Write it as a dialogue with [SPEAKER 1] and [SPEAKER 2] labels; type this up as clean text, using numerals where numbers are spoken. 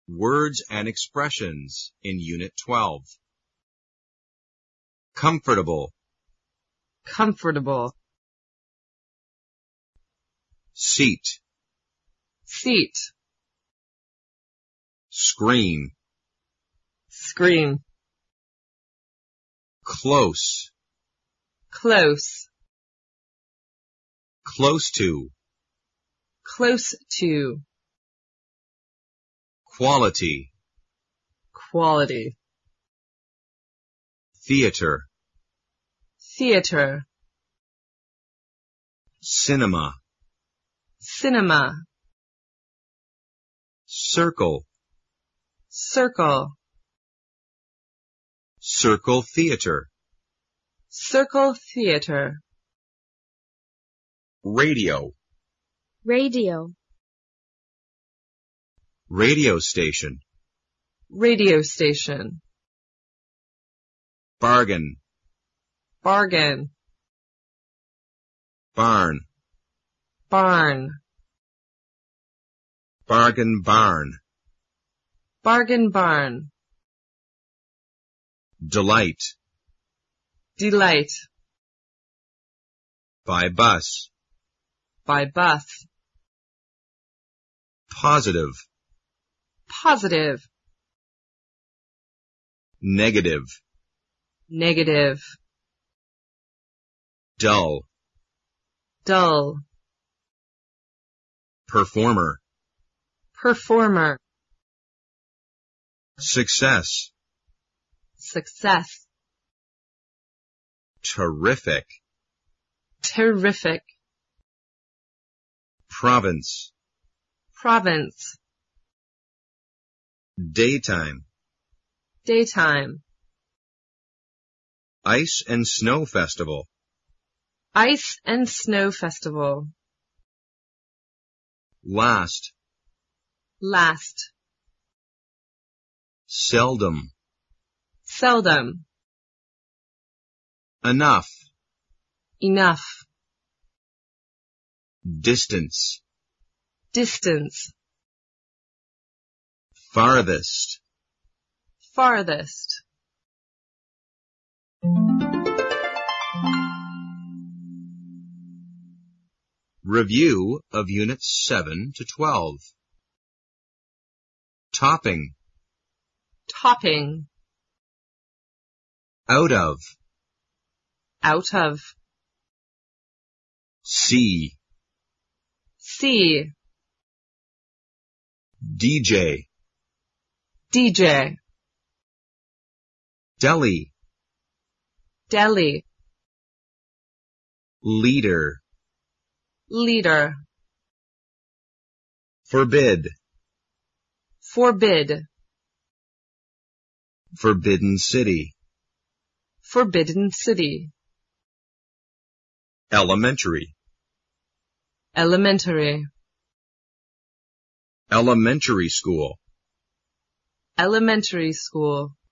[SPEAKER 1] Words and expressions in Unit 12. Comfortable,
[SPEAKER 2] comfortable,
[SPEAKER 1] seat,
[SPEAKER 2] seat,
[SPEAKER 1] screen,
[SPEAKER 2] screen,
[SPEAKER 1] close,
[SPEAKER 2] close,
[SPEAKER 1] close to,
[SPEAKER 2] close to,
[SPEAKER 1] quality,
[SPEAKER 2] quality,
[SPEAKER 1] theater,
[SPEAKER 2] theater,
[SPEAKER 1] cinema,
[SPEAKER 2] cinema,
[SPEAKER 1] circle,
[SPEAKER 2] circle,
[SPEAKER 1] circle theater,
[SPEAKER 2] circle theater,
[SPEAKER 1] radio,
[SPEAKER 3] radio,
[SPEAKER 1] radio station,
[SPEAKER 2] radio station,
[SPEAKER 1] bargain,
[SPEAKER 2] bargain,
[SPEAKER 1] barn,
[SPEAKER 2] barn,
[SPEAKER 1] bargain barn,
[SPEAKER 2] bargain barn,
[SPEAKER 1] delight,
[SPEAKER 2] delight,
[SPEAKER 1] by bus,
[SPEAKER 2] by bus,
[SPEAKER 1] positive,
[SPEAKER 2] positive,
[SPEAKER 1] negative,
[SPEAKER 2] negative,
[SPEAKER 1] dull,
[SPEAKER 2] dull,
[SPEAKER 1] performer,
[SPEAKER 2] performer,
[SPEAKER 1] success,
[SPEAKER 2] success,
[SPEAKER 1] terrific,
[SPEAKER 2] terrific,
[SPEAKER 1] province,
[SPEAKER 2] province,
[SPEAKER 1] daytime,
[SPEAKER 2] daytime,
[SPEAKER 1] ice and snow festival,
[SPEAKER 2] ice and snow festival,
[SPEAKER 1] last,
[SPEAKER 2] last,
[SPEAKER 1] seldom,
[SPEAKER 2] seldom,
[SPEAKER 1] enough,
[SPEAKER 2] enough,
[SPEAKER 1] distance,
[SPEAKER 2] distance,
[SPEAKER 1] farthest,
[SPEAKER 2] farthest.
[SPEAKER 1] Review of Units 7 to 12. Topping,
[SPEAKER 2] Topping,
[SPEAKER 1] out of,
[SPEAKER 2] out of,
[SPEAKER 1] see,
[SPEAKER 2] see,
[SPEAKER 1] DJ,
[SPEAKER 2] DJ,
[SPEAKER 1] deli,
[SPEAKER 2] deli,
[SPEAKER 1] leader,
[SPEAKER 2] leader,
[SPEAKER 1] forbid,
[SPEAKER 2] forbid,
[SPEAKER 1] forbidden city,
[SPEAKER 2] forbidden city,
[SPEAKER 1] elementary,
[SPEAKER 2] elementary,
[SPEAKER 1] elementary school,
[SPEAKER 2] elementary school,